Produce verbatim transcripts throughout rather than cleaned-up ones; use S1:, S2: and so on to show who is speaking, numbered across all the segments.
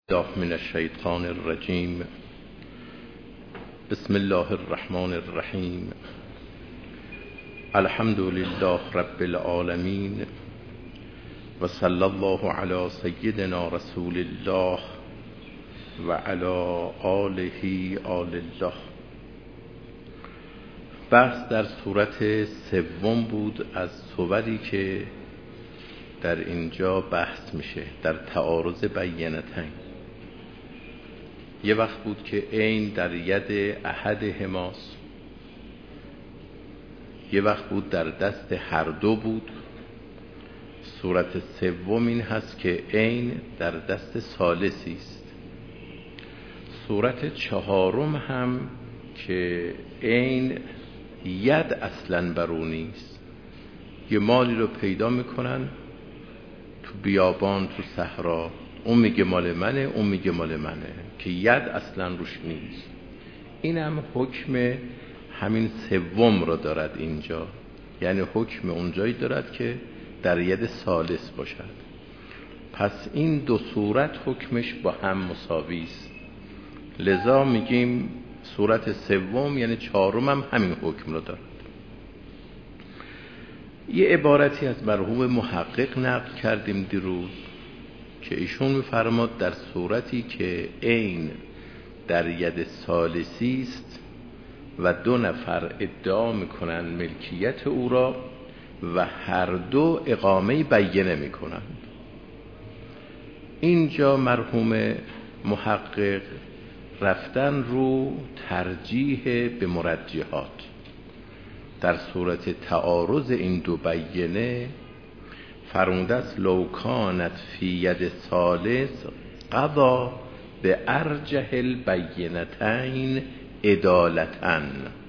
S1: الله من الشیطان الرجیم. بسم الله الرحمن الرحیم. الحمد لله رب العالمین و صلی الله علی سیدنا رسول الله و علی آله آل الله. بحث در صورت سوم بود از صوری که در اینجا بحث میشه، در تعارض بینتین. یه وقت بود که عین در ید احد حماس، یه وقت بود در دست هر دو بود. صورت سوم این هست که عین در دست ثالثی است. صورت چهارم هم که عین ید اصلا برو نیست. یه مالی رو پیدا میکنن تو بیابان، تو صحرا، اون میگه مال منه، اون میگه مال منه، که ید اصلا روش نیست. این هم حکم همین سوم رو دارد اینجا، یعنی حکم اونجایی دارد که در ید ثالث باشد. پس این دو صورت حکمش با هم مساوی است. لذا میگیم صورت سوم یعنی چهارم هم همین حکم رو دارد. یه عبارتی از مرحوم محقق نقل کردیم دیروز که ایشون می‌فرماد در صورتی که عین در ید ثالثی است و دو نفر ادعا میکنن ملکیت او را و هر دو اقامه بینه میکنن، اینجا مرحوم محقق رفتن رو ترجیح به مرجحات. در صورت تعارض این دو بینه فرموده است لو کانت فی ید ثالث قضا به ارجح البینتین عدالتن.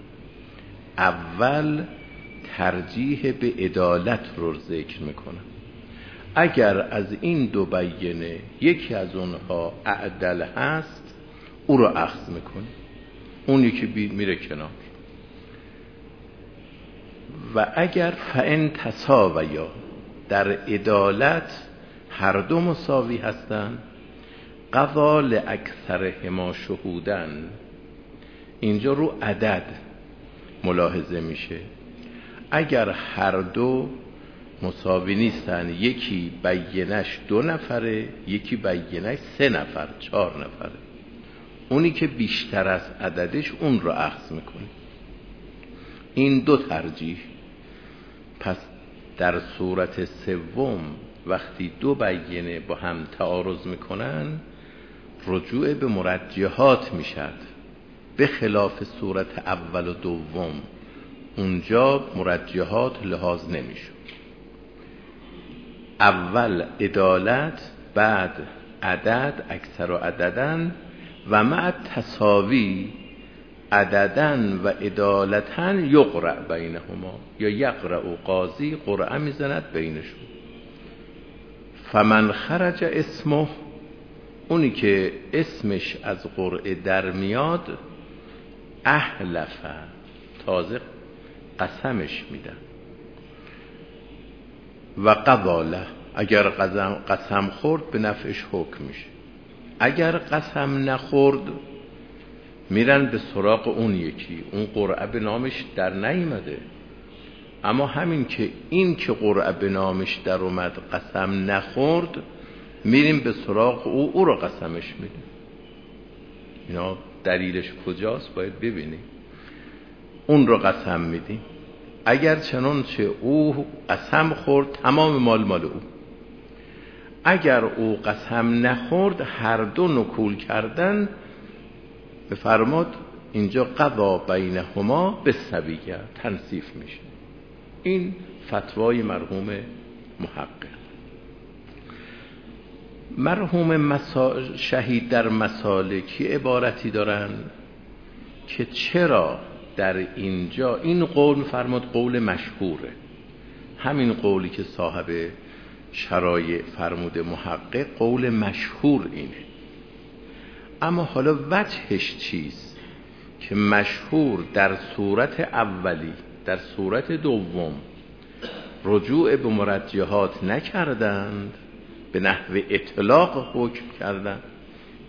S1: اول ترجیح به عدالت رو ذکر میکنه. اگر از این دو بینه یکی از اونها اعدل هست او رو اخذ میکنه، اون یکی میره کنار. و اگر فان تساویا، در عدالت هر دو مساوی هستند، قضا لاکثرهما شهودن. اینجا رو عدد ملاحظه میشه. اگر هر دو مساوی نیستن، یکی بینش دو نفره، یکی بینش سه نفر، چهار نفره، اونی که بیشتر از عددش اون رو اخذ میکنه. این دو ترجیح. پس در صورت سوم وقتی دو بینه با هم تعارض میکنن رجوع به مرجحات میشد، به خلاف صورت اول و دوم. اونجا مرجحات لحاظ نمیشد. اول عدالت، بعد عدد، اکثر و عددن، و مع تساوی عددن و عدالتن یقرأ بینهما، یا یقرأ قاضی قرعه میزند بینشون. فمن خرج اسمه، اونی که اسمش از قرعه در میاد، احلفه، تازه قسمش میدن. و قضاله، اگر قسم, قسم خورد به نفعش حکم میشه. اگر قسم نخورد میرن به سراغ اون یکی، اون قرعه به نامش در نیامده، اما همین که این که قرعه به نامش در اومد قسم نخورد، میریم به سراغ او، او رو قسمش میدیم. اینا دلیلش کجاست باید ببینیم. اون رو قسم میدیم. اگر چنانچه او قسم خورد تمام مال مال او. اگر او قسم نخورد هر دو نکول کردن، بفرماد اینجا قضا بینهما بالسویه، تنصیف میشه. این فتوای مرحوم محقق. مرحوم مسا... شهید در مسالکی عبارتی دارن که چرا در اینجا این قول فرماد قول مشهوره، همین قولی که صاحب شرایع فرمود محقق قول مشهور اینه. اما حالا وجهش چیست که مشهور در صورت اولی، در صورت دوم رجوع به مرجحات نکردند، به نحو اطلاق حکم کردند،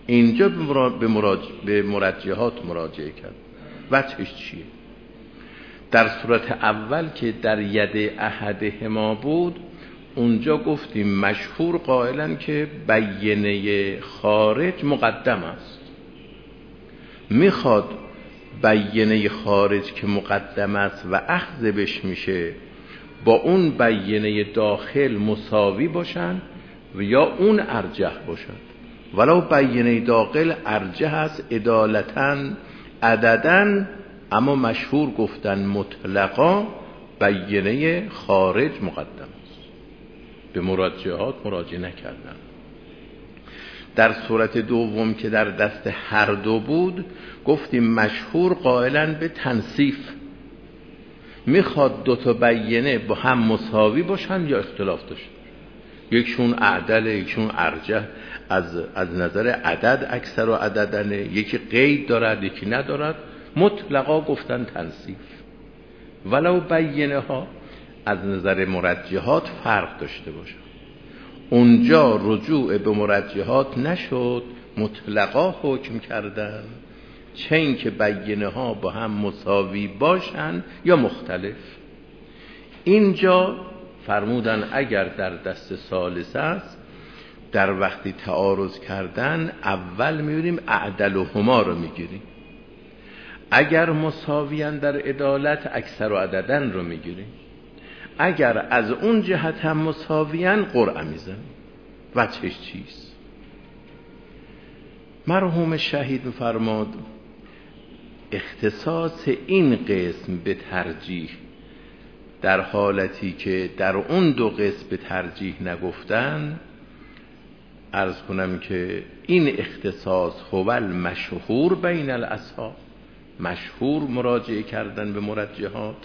S1: اینجا به, مرا... به, مراج... به مرجحات مراجعه کرد. وجهش چیه؟ در صورت اول که در ید احدهما بود، اونجا گفتیم مشهور قائلن که بینه خارج مقدم است. میخواد بینه خارج که مقدم است و اخذ بش میشه با اون بینه داخل مساوی باشن و یا اون ارجح باشن. ولو بینه داخل ارجح است عدالتاً عدداً، اما مشهور گفتن مطلقا بینه خارج مقدم است. به مرجحات مراجعه نکردن. در صورت دوم که در دست هر دو بود، گفتیم مشهور قائلن به تنصیف. میخواد دو تا بینه با هم مساوی باشن یا اختلاف داشته، یکشون اعدل یکشون ارجح از از نظر عدد اکثر و عددن، یکی قید دارد یکی ندارد، مطلقا گفتن تنصیف. ولو بینه ها از نظر مرجحات فرق داشته باشن. اونجا رجوع به مرجحات نشد، مطلقا حکم کردن، چه این که بینه ها با هم مساوی باشن یا مختلف. اینجا فرمودن اگر در دست ثالث است، در وقتی تعارض کردن اول میبینیم اعدل و هما رو میگیریم، اگر مساویان در عدالت اکثر و عددن رو میگیریم، اگر از اون جهت هم مساویان قرعه میزنیم. وجهش چیست؟ مرحوم شهید فرماد اختصاص این قسم به ترجیح در حالتی که در اون دو قسم به ترجیح نگفتن، عرض کنم که این اختصاص هو المشهور بین الاصحاب، مشهور مراجعه کردن به مرجحات،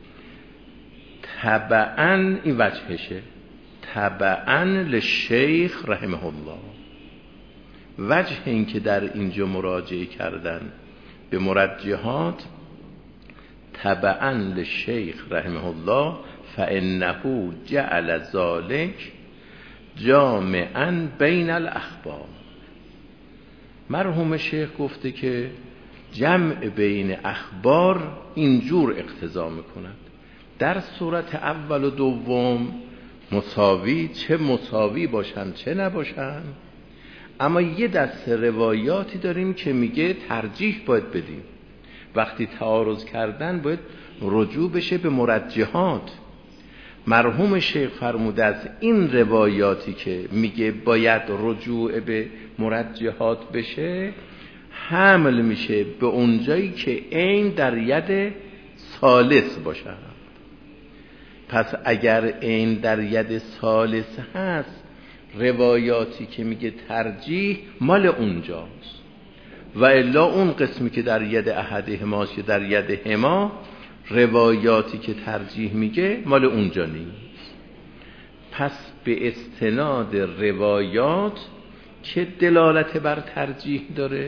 S1: تبعاً این وجهشه، تبعاً للشیخ رحمه الله. وجه این که در اینجا مراجعه کردن به مرجحات تبعاً للشیخ رحمه الله، فانه جعل ذلك جامعاً بین الاخبار. مرحوم شیخ گفته که جمع بین اخبار اینجور اقتضا میکند. در صورت اول و دوم مساوی، چه مساوی باشن چه نباشن، اما یه دست روایاتی داریم که میگه ترجیح باید بدیم. وقتی تعارض کردن باید رجوع بشه به مرجحات. مرحوم شیخ فرموده از این روایاتی که میگه باید رجوع به مرجحات بشه، حمل میشه به اونجایی که عین در ید ثالث باشه. پس اگر عین در ید ثالث هست، روایاتی که میگه ترجیح مال اونجاست، و الا اون قسمی که در ید احدهماست یا در ید هما، روایاتی که ترجیح میگه مال اونجا نیست. پس به استناد روایات که دلالت بر ترجیح داره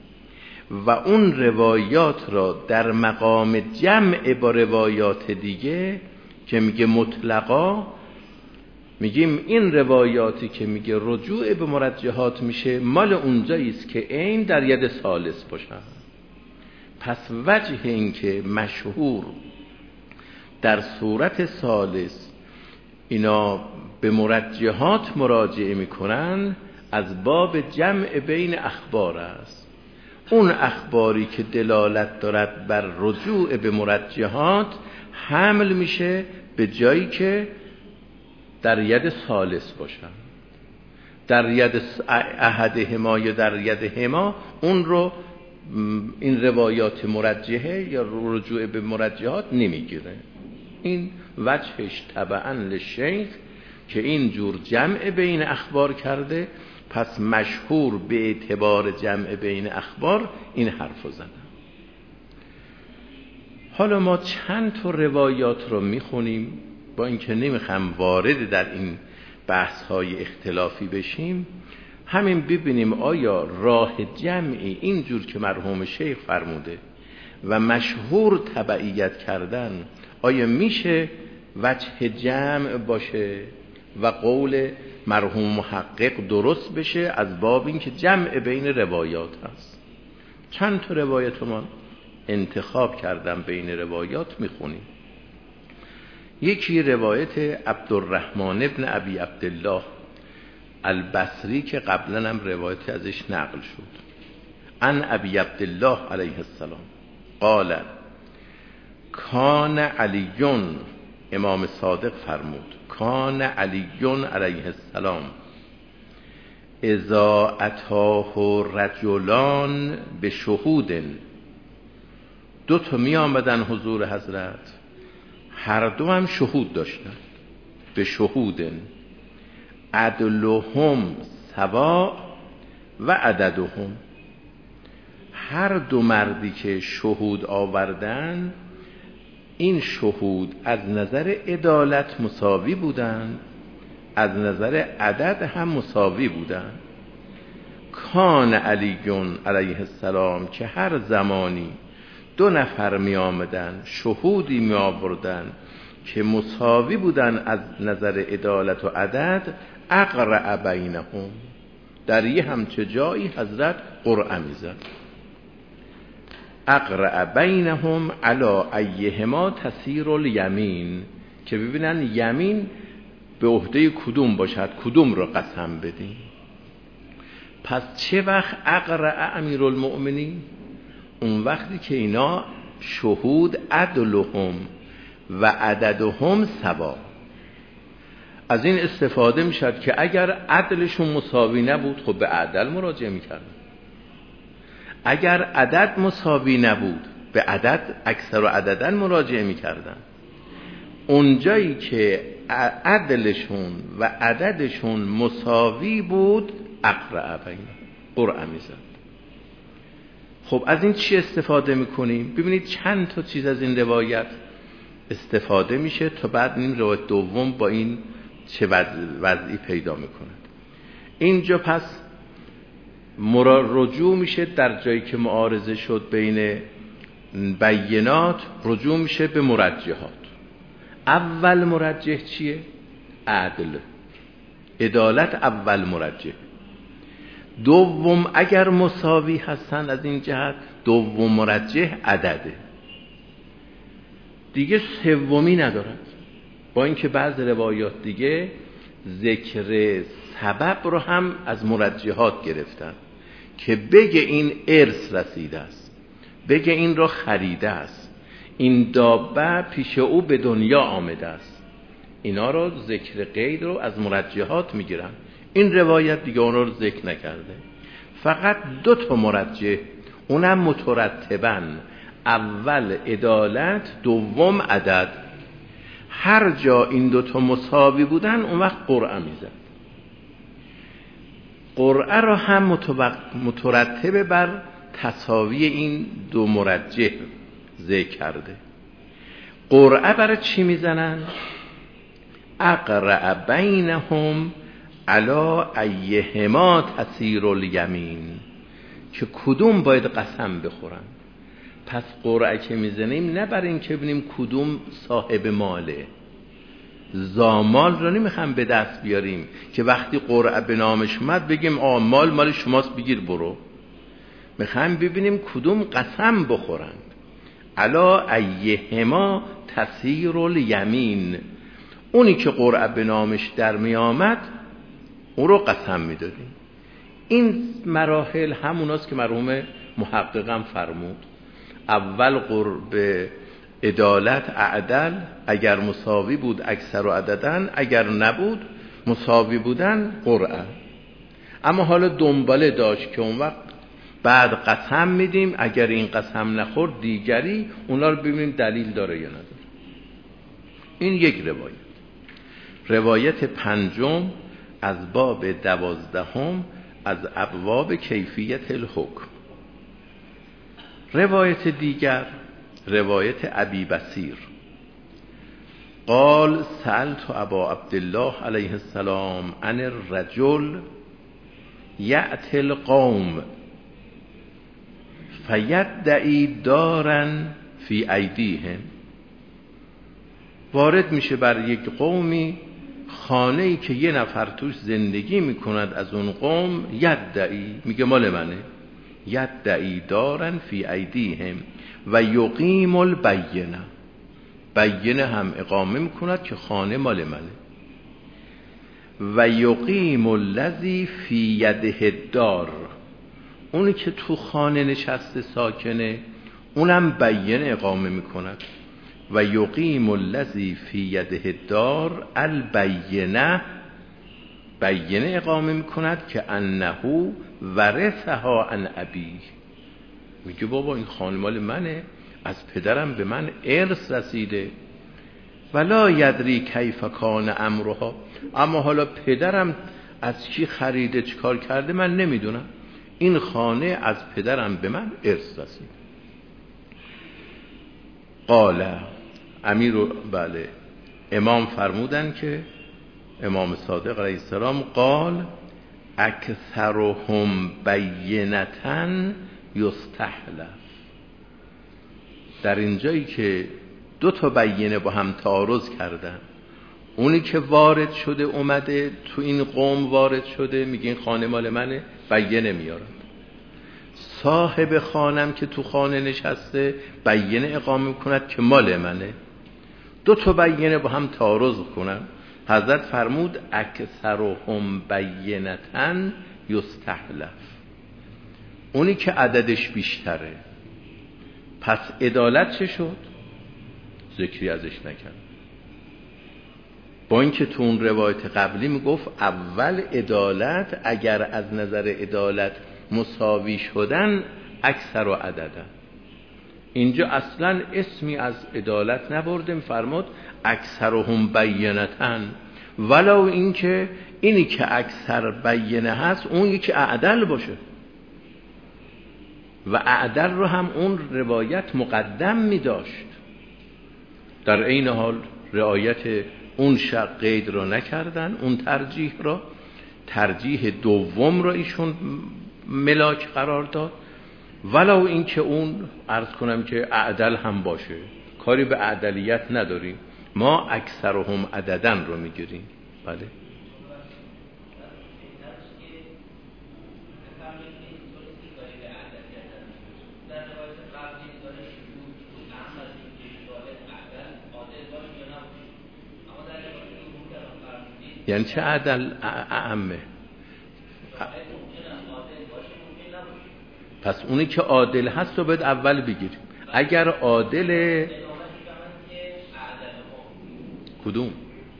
S1: و اون روایات را در مقام جمع با روایات دیگه که میگه مطلقا، میگیم این روایاتی که میگه رجوع به مرجحات میشه مال اونجاییست که عین در ید ثالث باشن. پس وجه این که مشهور در صورت ثالث اینا به مرجحات مراجعه میکنن از باب جمع بین اخبار است. اون اخباری که دلالت دارد بر رجوع به مرجحات حمل میشه به جایی که در ید ثالث باشن. در ید احدهما یا در ید هما اون رو این روایات مرجحه یا رجوع به مرجحات نمیگیره. این وجهش تبعاً للشیخ که این جور جمع بین اخبار کرده، پس مشهور به اعتبار جمع بین اخبار این حرف رو زدن. حالا ما چند تا روایات رو میخونیم، با اینکه نمیخوام وارد در این بحث های اختلافی بشیم، همین ببینیم آیا راه جمعی اینجور که مرحوم شیخ فرموده و مشهور تبعیت کردن، آیا میشه وجه جمع باشه و قول مرحوم محقق درست بشه از باب این که جمع بین روایات هست. چند تا روایت من انتخاب کردم بین روایات میخونیم. یکی روایت عبدالرحمن ابن ابی عبدالله البصری که قبلا هم روایت ازش نقل شد. عن ابی عبدالله علیه السلام قال کان علیون، امام صادق فرمود کان علیون علیه السلام اذا اتاه رجلان به شهود، دو تا می آمدن حضور حضرت، هر دو هم شهود داشتن، به شهود عدلهم سواء و عددهم، هر دو مردی که شهود آوردن این شهود از نظر عدالت مساوی بودن، از نظر عدد هم مساوی بودن. کان علیون علیه السلام که هر زمانی دو نفر می آمدن شهودی می آوردن که مساوی بودن از نظر عدالت و عدد، اقرع بینهم، در یه همچه جایی حضرت قرعه می زد. اقرع بینهم علی ایهما تسیر الیمین، که ببینن یمین به عهده کدوم باشد، کدوم رو قسم بدیم. پس چه وقت اقرع امیرالمؤمنین؟ اون وقتی که اینا شهود عدلهم و عددهم سوا. از این استفاده میشد که اگر عدلشون مساوی نبود خب به عدل مراجعه میکردن، اگر عدد مساوی نبود به عدد اکثر و عددن مراجعه میکردن. اونجایی که عدلشون و عددشون مساوی بود اقرع بینهم، قرعه میزد. خب از این چی استفاده میکنیم؟ ببینید چند تا چیز از این روایت استفاده میشه تا بعد نیم روایت دوم با این چه وضعی پیدا میکنه. اینجا پس رجوع میشه در جایی که معارضه شد بین بینات، رجوع میشه به مرجحات. اول مرجح چیه؟ عدل، عدالت اول مرجح. دوم اگر مساوی هستن از این جهت، دوم مرجح عدده، دیگه سومی ندارد. با اینکه بعض روایات دیگه ذکر سبب رو هم از مرجحات گرفتن که بگه این ارث رسیده است، بگه این رو خریده است، این دابه پیش او به دنیا آمده است، اینا رو ذکر قید رو از مرجحات میگیرن. این روایت دیگه اون رو ذکر نکرده، فقط دو تا مرجح، اونم مترتباً، اول عدالت دوم عدد. هر جا این دو تا مساوی بودن اون وقت قرعه میزد. قرعه رو هم مترتب بر تساوی این دو مرجح ذکر کرده. قرعه برای چی میزنن؟ اقرع بینهم علی ایهما تسیر الیمین، که کدوم باید قسم بخورن. پس قرعه که میزنیم نه برای این که ببینیم کدوم صاحب ماله، زامال رو نمیخوام به دست بیاریم که وقتی قرعه به نامش اومد بگیم آ مال مال شماست بگیر برو. میخوام ببینیم کدوم قسم بخورن. علی ایهما تسیر الیمین، اونی که قرعه به نامش در می آمد اون رو قسم می دادیم. این مراحل هموناست که مرحوم محققم فرمود. اول قرب عدالت اعدل، اگر مساوی بود اکثر و عددن، اگر نبود مساوی بودن قرعه. اما حالا دنباله داشت که اون وقت بعد قسم میدیم، اگر این قسم نخورد دیگری، اونا رو ببینیم دلیل داره یا نداره. این یک روایت. روایت پنجم از باب دوازدهم از ابواب کیفیت الحکم. روایت دیگر روایت ابی بصیر قال سألت ابا عبدالله علیه السلام عن الرجل یأتی القوم فیدعی دارا فی ایدیهم. وارد میشه بر یک قومی خانه‌ای که یه نفر توش زندگی میکند از اون قوم، یدعی، میگه مال منه، یدعی دارن فی ایدیهم و یقیم البینه، بینه هم اقامه میکند که خانه مال منه. و یقیم الذی فی یده الدار، اونی که تو خانه نشسته ساکنه اونم بینه اقامه میکند. و یقیم الذی فی یده الدار البینه، بینه اقامه میکند که انه ورثها عن ابیه، میگه بابا این خانه مال منه، از پدرم به من ارث رسیده. ولا یدری کیف کان امرها، اما حالا پدرم از چی خریده چیکار کرده من نمیدونم، این خانه از پدرم به من ارث رسید. قال امیر، بله امام فرمودن که امام صادق علیه السلام قال اکثرهم بینتن یستحلف، در اینجایی که دو تا بینه با هم تعارض کردن، اونی که وارد شده اومده تو این قوم وارد شده میگه این خانه مال منه، بینه میارن. صاحب خانم که تو خانه نشسته بینه اقامه میکند که مال منه. دو تا بینه با هم تعارض کنن، حضرت فرمود اکثرهم بینتن یستحلف، اونی که عددش بیشتره. پس عدالت چه شد؟ ذکری ازش نکرد، با اینکه تو اون روایت قبلی میگفت اول عدالت اگر از نظر عدالت مساوی شدن اکثر و عددن، اینجا اصلا اسمی از عدالت نبرده، میفرماد اکثرهم بینتن، ولو اینکه اینی که اکثر بینه هست اون یکی اعدل باشه، و اعدل رو هم اون روایت مقدم می داشت. در این حال رعایت اون شق قید رو نکردن، اون ترجیح رو، ترجیح دوم رو ایشون ملاک قرار داد، ولو این که اون عرض کنم که اعدل هم باشه، کاری به اعدلیت نداریم، ما اکثرهم عددن رو میگیریم. بله یعنی چه عدل اعمه؟ پس اونی که عادل هست رو باید اول بگیریم. اگر عادل کدوم؟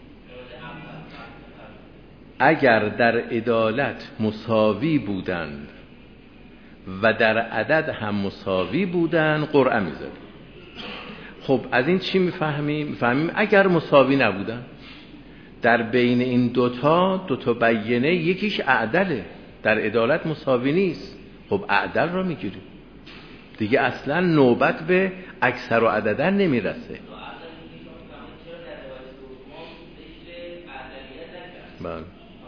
S1: اگر در عدالت مساوی بودند و در عدد هم مساوی بودند قرعه می‌زدیم. خب از این چی میفهمیم؟ میفهمیم اگر مساوی نبودن در بین این دوتا دوتا بینه یکیش اعدله، در عدالت مساوی نیست، خب اعدل رو میگیریم دیگه، اصلا نوبت به اکثر و عددن نمیرسه. بله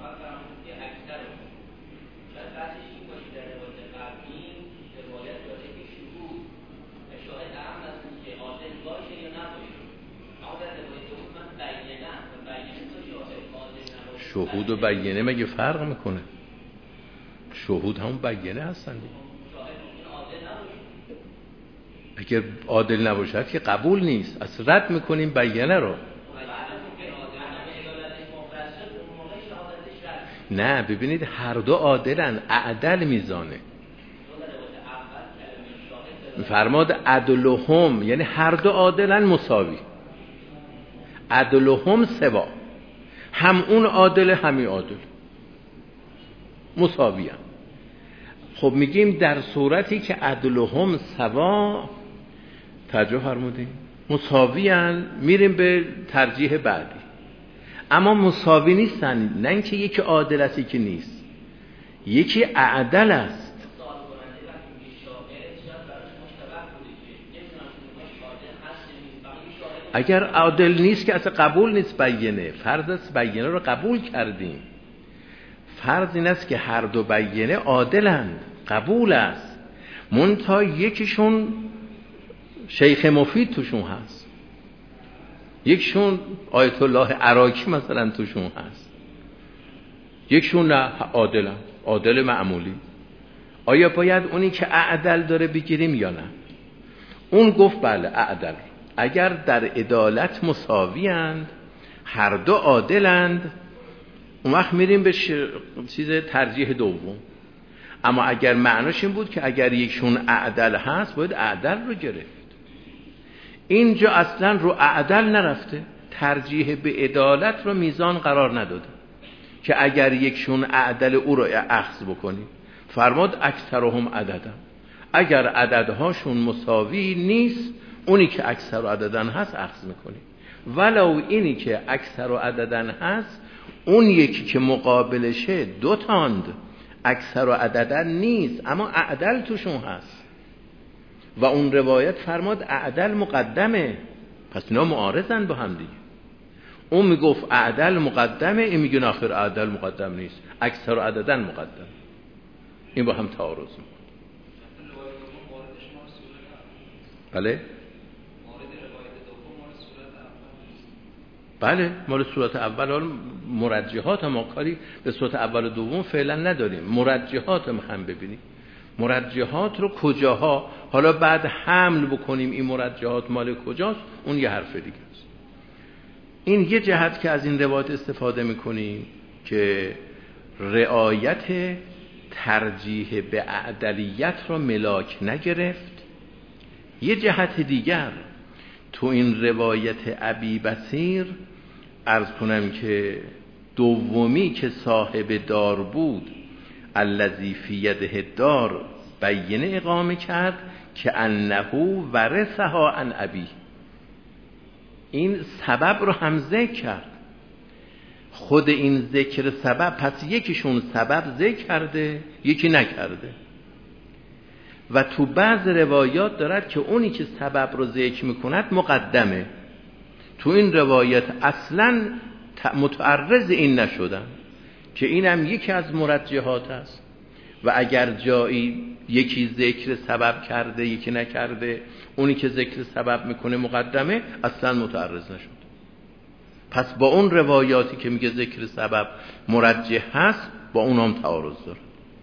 S1: شهود و بینه مگه فرق میکنه؟ شهود همون بینه هستن. اگر عادل نباشد که قبول نیست، از رد میکنیم بینه رو. نه ببینید هر دو عادلن، اعدل میزانه. فرماد عدلهم، یعنی هر دو عادلن مساوی، عدلهم سوا، هم اون عادل همی عادل مساوی هم. خب میگیم در صورتی که عدلهم سوا، توجه فرمودیم مساوی هم، میریم به ترجیح بعدی. اما مساوی نیستن، نه اینکه یکی عادل است یکی نیست، یکی اعدل است. اگر عادل نیست که اصلا قبول نیست بینه، فرض است بینه رو قبول کردیم، فرض این است که هر دو بینه عادلند، قبول است، منتها یکیشون شیخ مفید توشون هست، یکشون آیت الله عراقی مثلا توشون هست، یکشون نه عادلن، عادل معمولی. آیا باید اونی که اعدل داره بگیریم یا نه؟ اون گفت بله اعدل، اگر در عدالت مساویند، هر دو عادلند، اون وقت میریم به ش... چیز ترجیح دوم. اما اگر معناش این بود که اگر یکشون اعدل هست باید اعدل رو گرفت، اینجا اصلا رو اعدل نرفته، ترجیح به عدالت رو میزان قرار نداده که اگر یکشون اعدل او رو اخذ بکنی. فرماد اکثرهم عددن، اگر عددهاشون مساوی نیست اونی که اکثر عددن هست اخذ میکنی، ولو اینی که اکثر عددن هست اون یکی که مقابلشه دو تاند اکثر عددن نیست اما اعدل توشون هست و اون روایت فرماد اعدل مقدمه، پس اینا معارضن با هم دیگه. اون میگفت اعدل مقدمه، این میگه آخر اعدل مقدم نیست، اکثر عددن مقدم. این با هم تعارض میکنه. بله بله مال صورت اول. مرجحات ما کاری به صورت اول و دوم فعلا نداریم، مرجحات هم ببینیم مرجحات رو کجاها، حالا بعد حمل بکنیم این مرجحات مال کجاست اون یه حرف دیگه است. این یه جهت که از این روایت استفاده میکنیم که رعایت ترجیح به اعدلیت رو ملاک نگرفت. یه جهت دیگر تو این روایت ابی بصیر عرض کنم که دومی که صاحب دار بود الذی فی یده دار بینه اقامه کرد که انه ورثها عن ابی، این سبب رو هم ذکر کرد. خود این ذکر سبب، پس یکیشون سبب ذکر کرده یکی نکرده و تو بعض روایات دارد که اونی که سبب رو ذکر میکند مقدمه. تو این روایت اصلا متعرض این نشدن که اینم یکی از مرجحات است و اگر جایی یکی ذکر سبب کرده یکی نکرده اونی که ذکر سبب میکنه مقدمه، اصلا متعرض نشد. پس با اون روایاتی که میگه ذکر سبب مرجح هست با اون هم تعارض داره.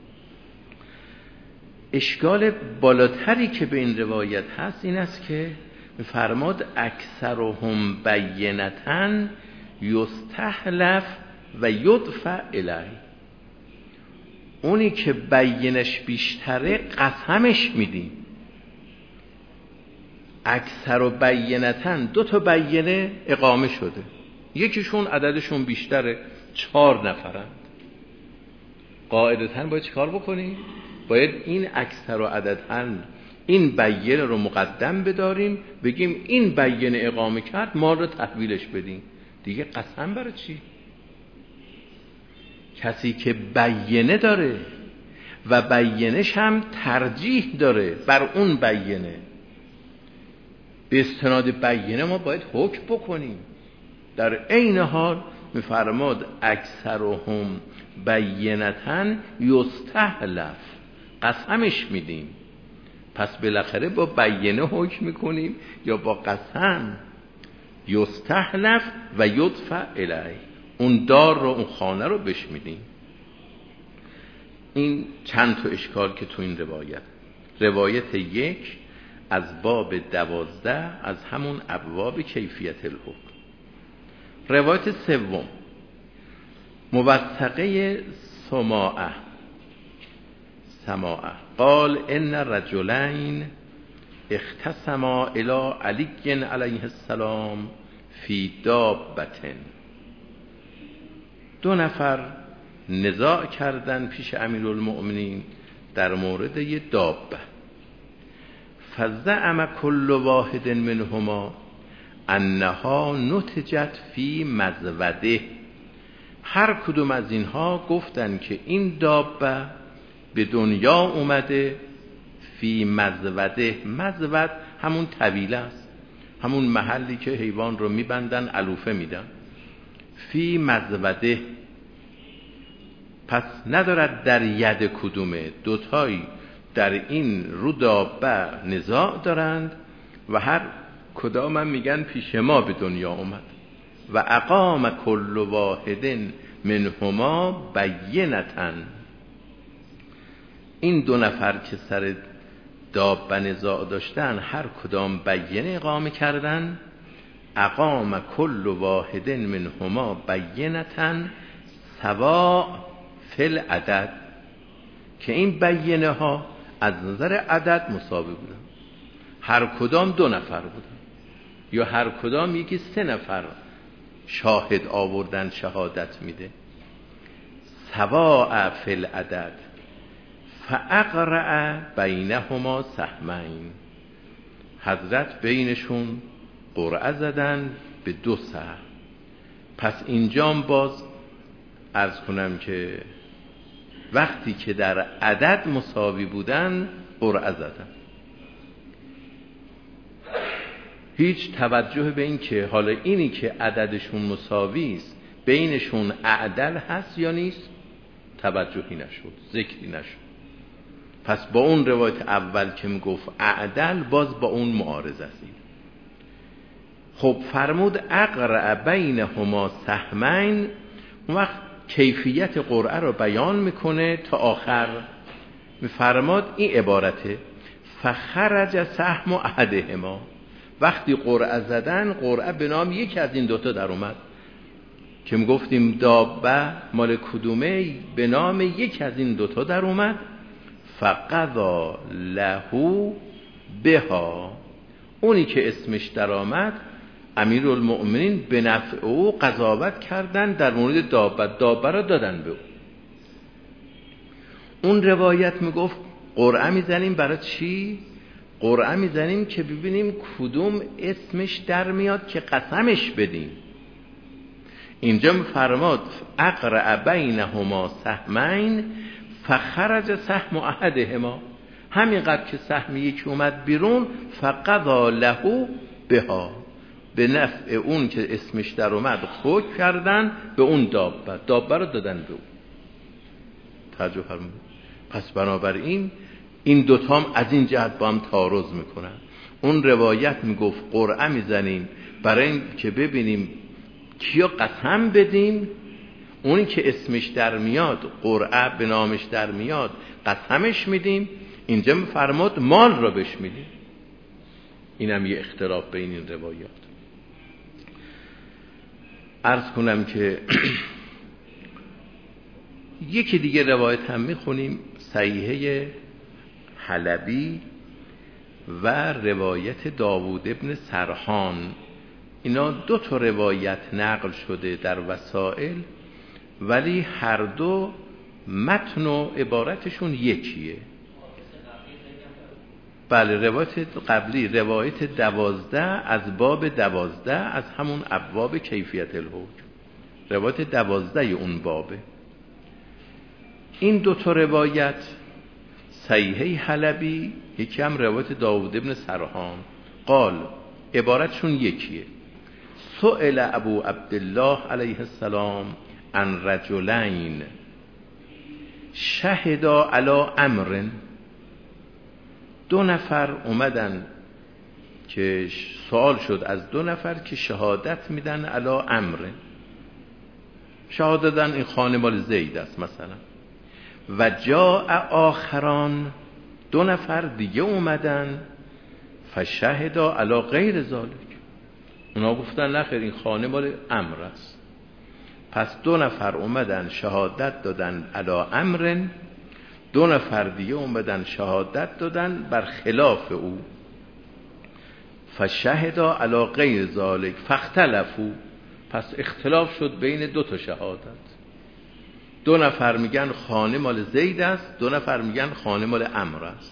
S1: اشکال بالاتری که به این روایت هست این است که فرماد اکثرهم بینتن یستحلف و یدفع الیه، اونی که بینش بیشتره قسمش میدیم. اکثر و بینتن دو تا بینه اقامه شده، یکیشون عددشون بیشتره، چهار نفرند. قاعدتاً باید چیکار بکنیم؟ باید این اکثر و عددن این بیانه رو مقدم بداریم، بگیم این بیانه اقامه کرد ما رو تحویلش بدیم. دیگه قسم برای چی؟ کسی که بیانه داره و بیانش هم ترجیح داره بر اون بیانه، به استناد بیانه ما باید حکم بکنیم. در عین حال میفرماد اکثرهم بینتن یستحلف، قسمش میدیم. پس بالاخره با بیانه حکم میکنیم یا با قسم؟ یستحلف و یدفع الیه، اون دار رو اون خانه رو بهش میدیم. این چند تا اشکال که تو این روایت. روایت یک از باب دوازده از همون ابواب کیفیت الحکم. روایت سوم موثقه سماعه سماعه قال ان رجلین اختصما الی علی علیه السلام فی دابتن، دو نفر نزاع کردن پیش امیرالمؤمنین در مورد یه دابه. فزعم کل واحد منهما انها نتجت فی مزوده، هر کدوم از اینها گفتن که این دابه به دنیا اومده فی مزوده. مزود همون طویله است، همون محلی که حیوان رو میبندن علوفه میدن. فی مزوده، پس ندارد در ید کدومه، دوتایی در این رو دابه نزاع دارند و هر کدام هم میگن پیش ما به دنیا اومد. و اقام کل واحد منهما بینة، این دو نفر که سر دابه نزاع داشتن هر کدام بینه اقامه کردن. اقام کل واحد منهما بینة سواء فی العدد، که این بینه ها از نظر عدد مساوی بودن، هر کدام دو نفر بودن یا هر کدام یکی سه نفر شاهد آوردن شهادت میده. سواء فی العدد فاقرع بینهما سهمین، حضرت بینشون قرعه زدن به دو سهم. پس اینجام باز عرض کنم که وقتی که در عدد مساوی بودن قرعه زدن، هیچ توجه به این که حالا اینی که عددشون مساوی است بینشون اعدل هست یا نیست توجهی نشد، ذکری نشد. پس با اون روایت اول که میگفت اعدل باز با اون معارضه است. خب فرمود اقرع بینهما سهمین، اون وقت کیفیت قرعه رو بیان میکنه تا آخر. میفرماد این عبارته فخرج سهم احدهما، وقتی قرعه زدن قرعه به نام یکی از این دوتا در اومد که میگفتیم دابه مال کدومه، به نام یکی از این دوتا در اومد. فقضا له بها، اونی که اسمش در آمد امیرالمؤمنین به نفع او قضاوت کردن در مورد دابه، دابه را دادن به او. اون روایت میگفت قرعه میزنیم برای چی؟ قرعه میزنیم که ببینیم کدوم اسمش در میاد که قسمش بدیم. اینجا فرماد اقرع بینهما سهمین فخرج سهم احدهما، همینقدر که سهم یکی اومد بیرون فقضا له بها، به نفع اون که اسمش در اومد حکم کردن به اون دابه، دابه رو دادن به اون. توجه فرمود. پس بنابراین این دوتام از این جهت با هم تعارض میکنن. اون روایت میگفت قرعه میزنیم برای این که ببینیم کیا قسم بدیم، اونی که اسمش در میاد قرعه به نامش در میاد قسمش میدیم. اینجا فرمود مال را بهش میدیم. اینم یه اختلاف بین این روایات. عرض کنم که یکی دیگه روایت هم میخونیم، صحیحه حلبی و روایت داوود ابن سرحان. اینا دو تا روایت نقل شده در وسائل، ولی هر دو متن و عبارتشون یکیه. بله، روایت قبلی روایت دوازده از باب دوازده از همون ابواب کیفیت الحکم، روایت دوازده اون بابه. این دو تا روایت صحیحه حلبی، یکی هم روایت داوود ابن سرحان، قال عبارتشون یکیه. سئل ابو عبدالله علیه السلام عن رجلین شهدا علی امر، دو نفر اومدن که سوال شد از دو نفر که شهادت میدن علی امر، شهادت دادن این خانه مال زید است مثلا. و جاء آخران، دو نفر دیگه اومدن فشهدا علی غیر ذالک، اونا گفتن نه خیر این خانه مال امر است. پس دو نفر اومدن شهادت دادن علی امر، دو نفر دیگه اومدن شهادت دادن بر خلاف او. فشهدا علی غیر ذالک فاختلفوا، پس اختلاف شد بین دو تا شهادت. دو نفر میگن خانه مال زید است، دو نفر میگن خانه مال عمرو است.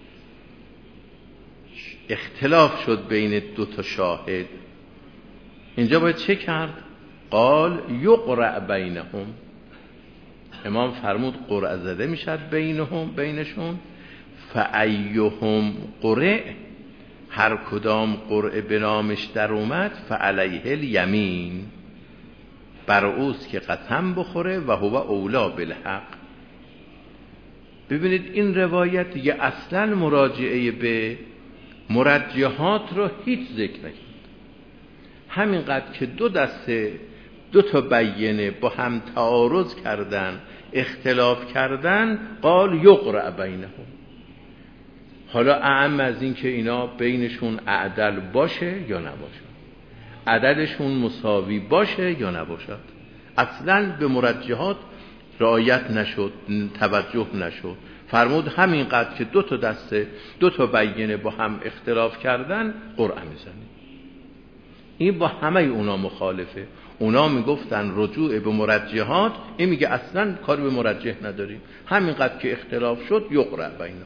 S1: اختلاف شد بین دو تا شاهد. اینجا باید چه کرد؟ قال یقرع بینهم، امام فرمود قرعه زده میشد بینهم، بینشون. فایهم قرع، هر کدام قرعه به نامش در اومد فعلیه الیمین، بر اوست که قسم بخوره و هو اولا بالحق. ببینید این روایت دیگه اصلا مراجعه به مرجحات رو هیچ ذکر نکرد. همینقدر که دو دسته دو تا بیینه با هم تعارض کردن، اختلاف کردن، قال یقرأ بینهم. حالا اعم از این که اینا بینشون اعدل باشه یا نباشه، عددشون مساوی باشه یا نباشد، اصلا به مرجحات رعایت نشد، توجه نشد. فرمود همینقدر که دو تا دسته دو تا بیینه با هم اختلاف کردن قرعه میزنی. این با همه اونا مخالفه. اونا میگفتن رجوع به مرجحات، این میگه اصلا کاری به مرجح نداریم، همینقدر که اختلاف شد یقرأ بینهم.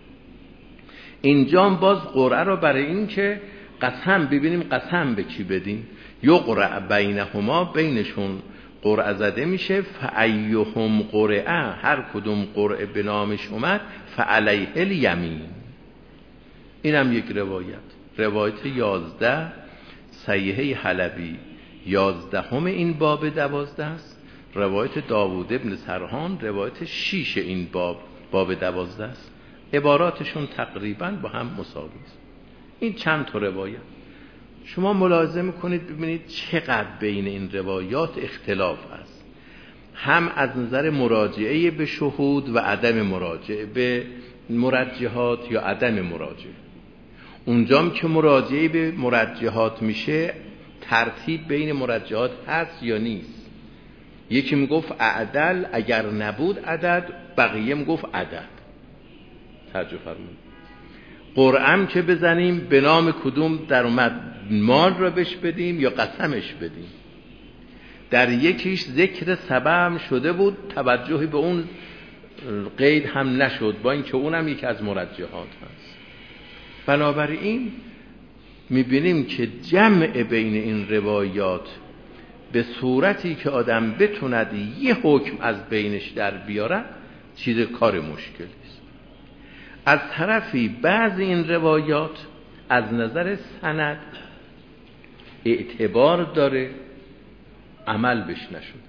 S1: اینجا باز قرعه رو برای این که قسم ببینیم قسم به کی بدیم. یقرأ بینهما، بینشون قرعه زده میشه. فایهم قرعه، هر کدوم قرعه به نامش اومد، فعلیه الیمین. اینم یک روایت، روایت یازده صحیحه حلبی، یازدهم این باب دوازده است. روایت داوود ابن سرحان روایت شیش این باب باب دوازده است. عباراتشون تقریبا با هم مساوی است. این چند تا روایت شما ملاحظه میکنید ببینید چقدر بین این روایات اختلاف است، هم از نظر مراجعه به شهود و عدم مراجعه به مرجحات یا عدم مراجعه. اونجام که مراجعه به مرجحات میشه ترتیب بین مرجحات هست یا نیست. یکی میگفت اعدل، اگر نبود عدد، بقیه میگفت عدد. توجه فرمایید. قرعم که بزنیم به نام کدوم در اومد، مال را بهش بدیم یا قسمش بدیم. در یکیش ذکر سبب شده بود، توجهی به اون قید هم نشد، با اینکه اونم یکی از مرجحات هست. بنابراین میبینیم که جمع بین این روایات به صورتی که آدم بتوند یه حکم از بینش در بیاره چیز کار مشکلی است. از طرفی بعضی این روایات از نظر سند اعتبار داره، عمل بش نشده.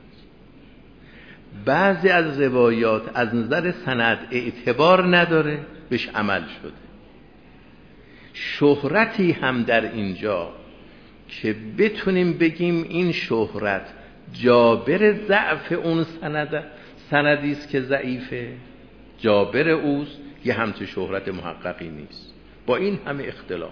S1: بعضی از روایات از نظر سند اعتبار نداره، بش عمل شده. شهرتی هم در اینجا که بتونیم بگیم این شهرت جابر ضعف اون سند سندی است که ضعیفه، جابر اوست، یه همچه شهرت محققی نیست. با این همه اختلاف،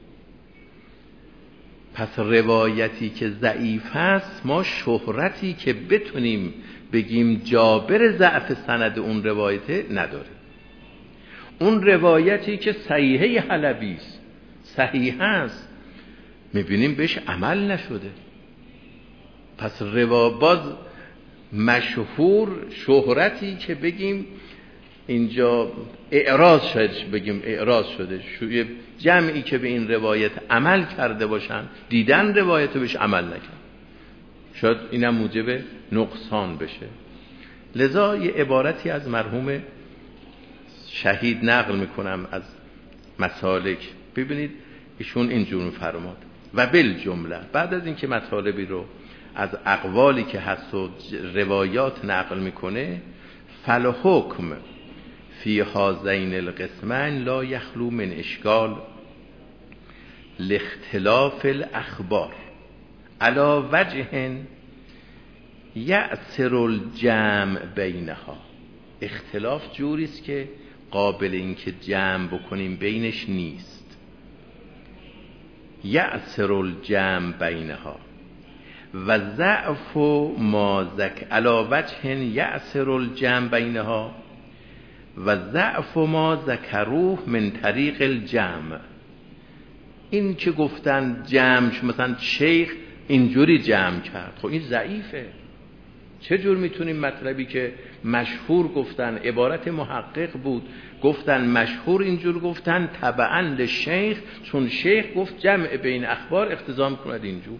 S1: پس روایتی که ضعیف هست ما شهرتی که بتونیم بگیم جابر ضعف سند اون روایته نداره. اون روایتی که صحیحه حلبی است، صحیح است، میبینیم بهش عمل نشده. پس روا باز مشهور شهرتی که بگیم اینجا اعراض شده، بگیم اعراض شده، شوی جمعی که به این روایت عمل کرده باشن دیدن روایت بهش عمل نکرد، شاید اینم موجب نقصان بشه. لذا یه عبارتی از مرحوم شهید نقل میکنم از مسالک. ببینید ایشون اینجور میفرماد و بالجمله، بعد از اینکه مطالبی رو از اقوالی که هست و روایات نقل میکنه، فالحکم فی هذین القسمین لا یخلو من اشکال لاختلاف الاخبار علی وجه یأثر الجمع بینها. اختلاف جوری است که قابل این که جمع بکنیم بینش نیست. یأثر الجمع بینها و ضعف ما ذک علی وجه یأثر الجمع بینها و ضعف ما ذکروه من طریق الجمع. این که گفتن جمع، مثلا شیخ اینجوری جمع کرد، خب این ضعیفه. چجور میتونیم مطلبی که مشهور گفتن، عبارت محقق بود، گفتن مشهور اینجور گفتن تبعاً لشیخ، چون شیخ گفت جمع بین اخبار اقتضا میکند اینجور،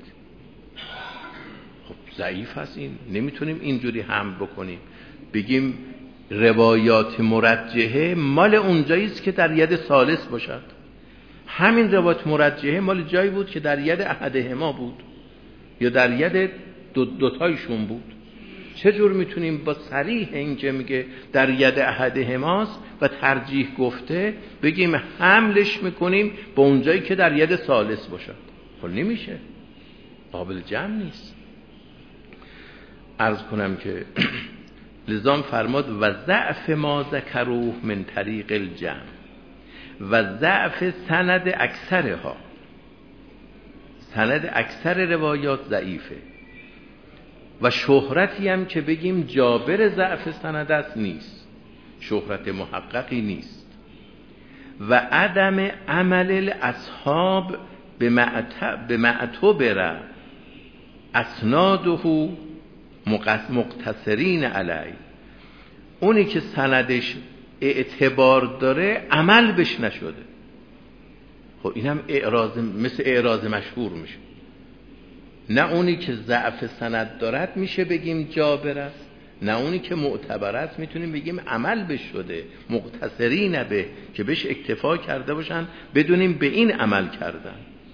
S1: خب ضعیف هست. این نمیتونیم اینجوری حمل بکنیم بگیم روایات مرجحه مال اونجاییست که در ید ثالث باشد. همین روایات مرجحه مال جایی بود که در ید احدهما بود یا در ید دو دوتایشون بود. چجور میتونیم با صریح اینکه میگه در ید احدهماست و ترجیح گفته بگیم حملش میکنیم به اونجایی که در ید ثالث باشه؟ خب نمیشه، قابل جمع نیست. عرض کنم که لذا فرماد و ضعف ما ذکروه من طریق الجمع و ضعف سند اکثرها، سند اکثر روایات ضعیفه و شهرتی هم که بگیم جابر ضعف سند است نیست، شهرت محققی نیست. و عدم عمل الاصحاب به معتبر اسناده مقتصرین علی، اونی که سندش اعتبار داره عمل بش نشده. خب اینم اعراض، مثل اعراض مشهور میشه. نه اونی که ضعف سند دارد میشه بگیم جابر است، نه اونی که معتبر است میتونیم بگیم عمل بش شده، مقتصرین به، که بهش اکتفا کرده باشن بدونیم به این عمل کردن.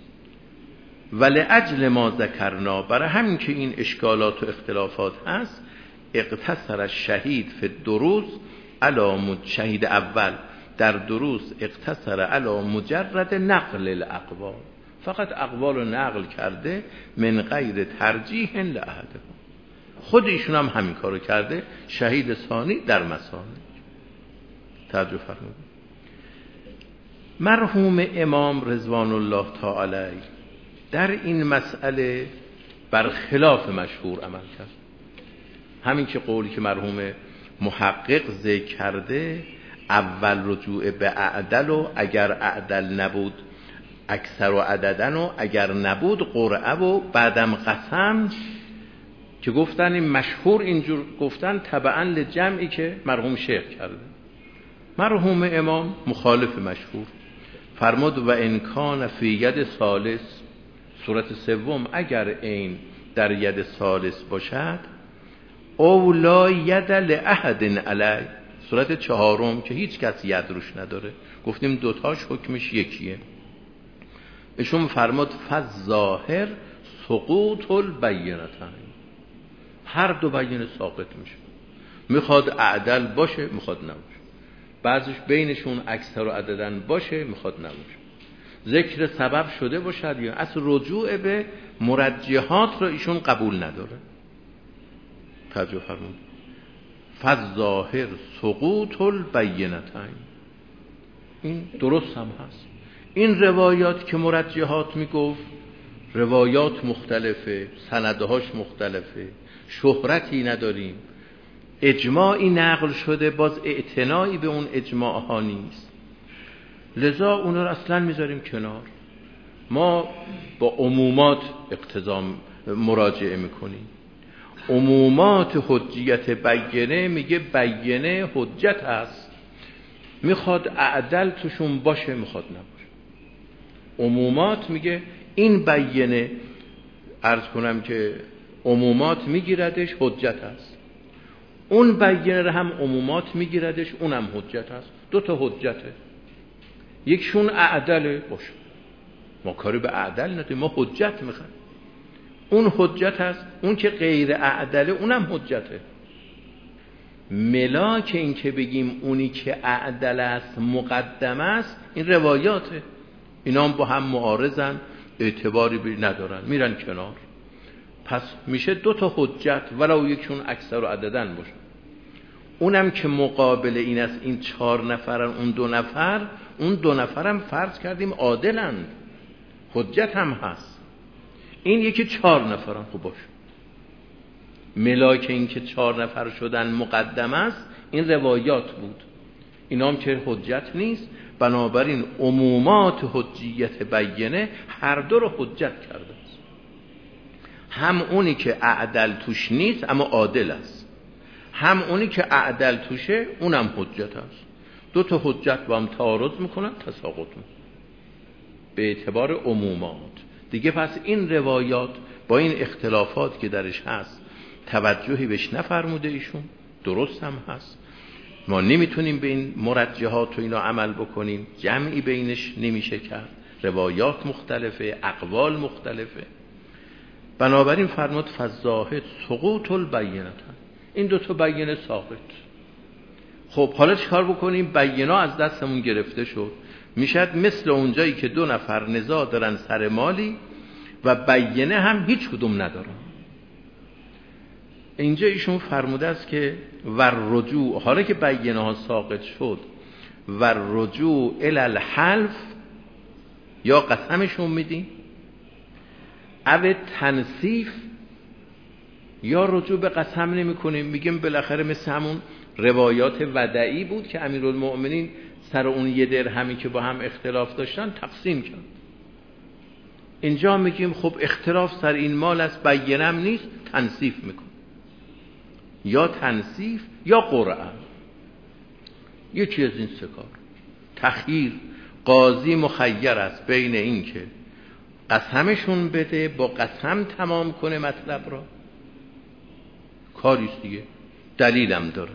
S1: ولأجل ما ذکرنا، برای همین که این اشکالات و اختلافات هست، اقتصر الشهید فی الدروس علی، شهید اول در دروس اقتصر علی مجرد نقل الاقوال، فقط اقوال رو نقل کرده من غیر ترجیح لأحدهم. خود ایشون هم همین کارو کرده. شهید ثانی در مسانید. توجه فرمودید. مرحوم امام رضوان الله تعالی علیه در این مسئله برخلاف مشهور عمل کرد. همین که قولی که مرحوم محقق ذکر کرده، اول رجوع به اعدل و اگر اعدل نبود اکثر و عددن و اگر نبود قرعه و بعدم قسم، که گفتن این مشهور اینجور گفتن تبعا لجمعی که مرحوم شیخ کرده. مرحوم امام مخالف مشهور فرمود و انکان فی ید ثالث، صورت سوم اگر این در ید ثالث باشد، او لا ید لأحد علی، صورت چهارم که هیچ کس ید روش نداره، گفتیم دوتاش حکمش یکیه. ایشون فرمود فالظاهر سقوط البینتین، هر دو بینه ساقط میشه، میخواد اعدل باشه میخواد نباشه، بعضش بینشون اکثر و عددن باشه میخواد نباشه، ذکر سبب شده باشد یا اصل رجوع به مرجحات رو ایشون قبول نداره. توجه فرمود. فالظاهر سقوط البینتین، این درست هم هست. این روایات که مرجحات میگفت روایات مختلفه، سندهاش مختلفه، شهرتی نداریم، اجماعی نقل شده، باز اعتنایی به اون اجماع ها نیست، لذا اونا رو اصلا میذاریم کنار. ما با عمومات اقتضا مراجعه میکنیم. عمومات حجیت بینه میگه بینه حجت هست، میخواد اعدل توشون باشه میخواد نباشه. عمومات میگه این بینه، عرض کنم که عمومات میگیردش حجت هست، اون بینه رو هم عمومات میگیردش اونم حجت هست. دو تا حجته، یکشون اعدله باشه، ما کاری به اعدل نداریم، ما حجت میخوایم، اون حجت هست، اون که غیر اعدله اونم حجته. ملاک این که بگیم اونی که اعدل است مقدم است، این روایاته، اینا هم با هم معارضن، اعتباری ندارن، میرن کنار. پس میشه دو تا حجت ولو یکشون اکثر و عددن باشه. اونم که مقابل این است، این چهار نفرن اون دو نفر، اون دو نفرم فرض کردیم عادلند، حجت هم هست. این یکی چهار نفرن، خب باشه. ملاک این که چهار نفر شدن مقدم است، این روایات بود، اینا هم که حجت نیست. بنابراین عمومات حجیت بینه هر دو رو حجت کرده است. هم اونی که اعدل توش نیست اما عادل است، هم اونی که اعدل توشه اونم حجت است. دو تا حجت با هم تعارض میکنن، تساقط میکنن به اعتبار عمومات دیگه. پس این روایات با این اختلافات که درش هست توجهی بهش نفرموده ایشون، درست هم هست. ما نمیتونیم به این مرجحات و اینا عمل بکنیم، جمعی بینش نمیشه کرد، روایات مختلفه، اقوال مختلفه. بنابراین فرمود فالظاهر سقوط البینتین، این دو تا بیانه ساقط. خب حالا چیکار بکنیم؟ بینا از دستمون گرفته شد، میشد مثل اونجایی که دو نفر نزاع دارن سر مالی و بیانه هم هیچ کدوم ندارن. اینجا ایشون فرموده است که ور رجوع، حالا که بیانه ها ساقط شد، ور رجوع الی الحلف، یا قسمشون میدیم، او تنصیف، یا رجوع به قسم نمی کنیم، میگیم بالاخره مثل همون روایات ودعی بود که امیرالمؤمنین سر اون یه درهمی که با هم اختلاف داشتن تقسیم کرد. اینجا میگیم خب اختلاف سر این مال است، بیانم نیست، تنصیف میکن، یا تنصیف یا قرعه، یکی از این سه کار. تخییر، قاضی مخیر است بین این که قسمشون بده، با قسم تمام کنه مطلب را، کاریست دیگه، دلیلم داره،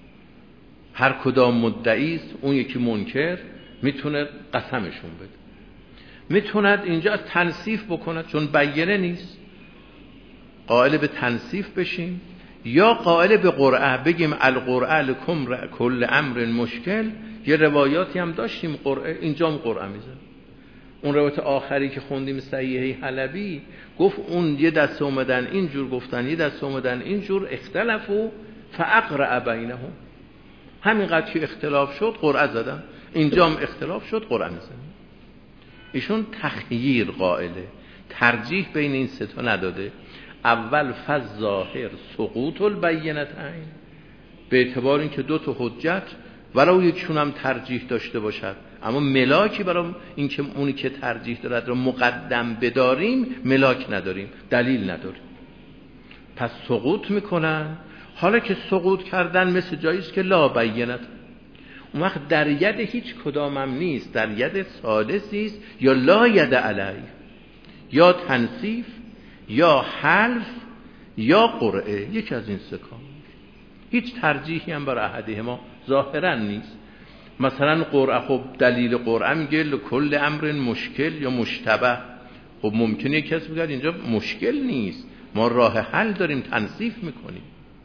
S1: هر کدام مدعیست، اون یکی منکر، میتونه قسمشون بده، میتوند اینجا تنصیف بکند چون بیانه نیست، قائل به تنصیف بشیم، یا قائل به قرعه، بگیم القرعه لکم کل امر مشکل. یه روایاتی هم داشتیم قرعه، اینجا هم قرعه میزن. اون روایت آخری که خوندیم صحیحه حلبی گفت اون یه دسته اومدن اینجور گفتن، یه دسته اومدن اینجور، اختلفوا فاقرع بینهم، همینقدر که اختلاف شد قرعه زدن، اینجا هم اختلاف شد قرعه میزن. ایشون تخییر قائله، ترجیح بین این سه تا نداده. اول فظاهر سقوط البینتین، به اعتبار اینکه دو تا حجت ولو یکشون هم ترجیح داشته باشد، اما ملاکی برای اینکه اونی که ترجیح دارد رو مقدم بداریم ملاک نداریم، دلیل نداریم، پس سقوط میکنن. حالا که سقوط کردن مثل جاییست که لا بینت، اون وقت در ید هیچ کدامم نیست، در ید ثالثیست، یا لا ید علی، یا تنصیف یا حلف یا قرعه، یکی از این سه کار. هیچ ترجیحی هم برای احدی ما ظاهرا نیست. مثلا قرعه، خب دلیل قرعه میگه لکل امر مشکل یا مشتبه، خب ممکنه کسی بگه اینجا مشکل نیست، ما راه حل داریم، تنصیف میکنیم،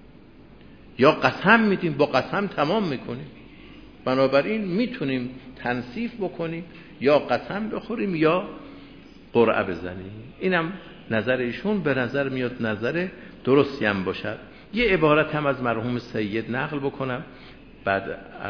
S1: یا قسم میدیم، با قسم تمام میکنیم. بنابراین میتونیم تنصیف بکنیم، یا قسم بخوریم، یا قرعه بزنیم. اینم نظر ایشون به نظر میاد نظر درستی هم باشد. یه عبارت هم از مرحوم سید نقل بکنم، بعد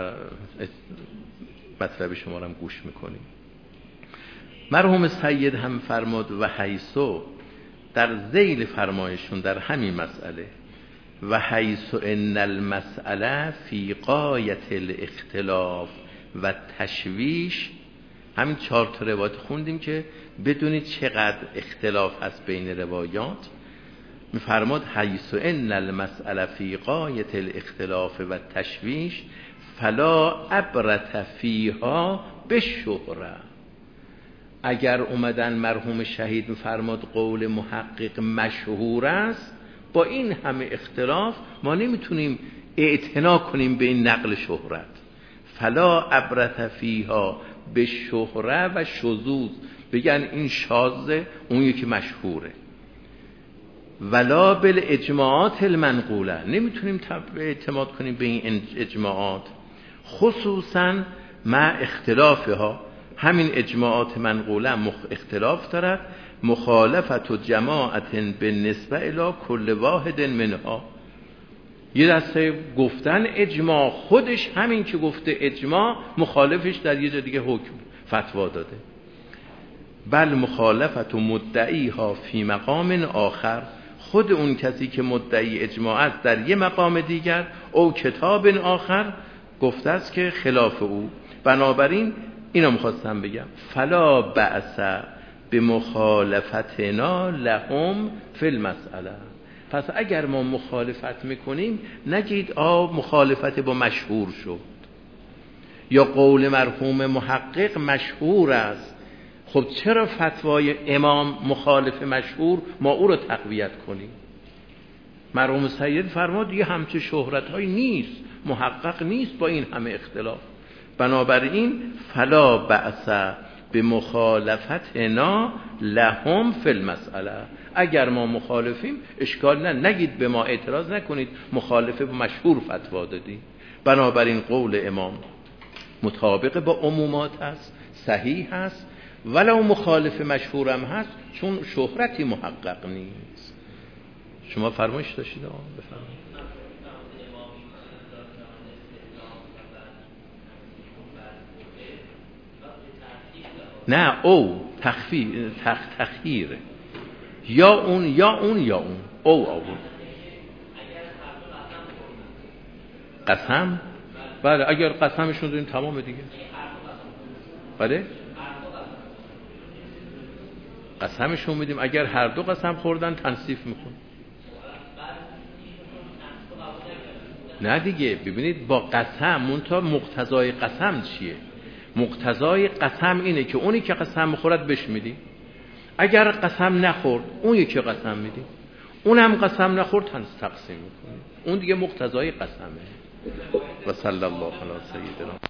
S1: مطلب شما رو هم گوش میکنیم. مرحوم سید هم فرمود و حیثو، در ذیل فرمایشون در همین مسئله، و حیث ان المسئله فی غایت الاختلاف و تشویش، همین چهار تا روایت خوندیم که بدونید چقدر اختلاف هست بین روایات. میفرماد حیث ان المسئله فی غایت الاختلاف و تشویش فلا عبرت فیها بالشهره. اگر اومدن مرحوم شهید میفرماد قول محقق مشهور است، با این همه اختلاف ما نمیتونیم اعتنا کنیم به این نقل شهرت. فلا عبرت فیها بالشهره و شذوذ، بگن این شاذه اون یکی مشهوره. ولا بالاجماعات المنقوله، نمیتونیم اعتماد کنیم به این اجماعات، خصوصا مع اختلافها، همین اجماعات منقوله مخ اختلاف دارد. مخالفت و جماعت به نسبه الی کل واحد منها، یه دسته گفتن اجماع، خودش همین که گفته اجماع مخالفش در یه جا دیگه حکم فتوا داده. بل مخالفت و مدعیها فی مقام آخر، خود اون کسی که مدعی اجماع است در یه مقام دیگر او کتاب آخر گفته است که خلاف او. بنابراین اینو میخواستم بگم، فلا بأس به مخالفتنا لهم فی المسئله. پس اگر ما مخالفت میکنیم نگید آ مخالفت با مشهور شد، یا قول مرحوم محقق مشهور است، خب چرا فتوای امام مخالف مشهور ما او رو تقویت کنیم؟ مرحوم سید فرمود یه همچه شهرت های نیست، محقق نیست با این همه اختلاف. بنابراین فلا بأس، به مخالفتنا لهم فی المسئله. اگر ما مخالفیم اشکال نه، نگید به ما اعتراض نکنید، مخالف مشهور فتوا دادی. بنابراین قول امام مطابق با عمومات هست، صحیح هست، ولو مخالف مشهورم هست، چون شهرتی محقق نیست. شما فرمایش داشتید؟ بفرمایید. نه، او تخفی تخ تخیره، یا اون یا اون یا اون او آورد قسم. بله اگر قسمشون داریم تمام دیگه. بله قسمشون میدیم، اگر هر دو قسم خوردن تنصیف میکن. نه دیگه، ببینید با قسم منتها مقتضای قسم چیه؟ مقتضای قسم اینه که اونی که قسم میخورد بهش میدی، اگر قسم نخورد اون یکی قسم میدی، اونم قسم نخورد تقسیم میکنی. اون دیگه مقتضای قسمه. و صلی الله علی سیدنا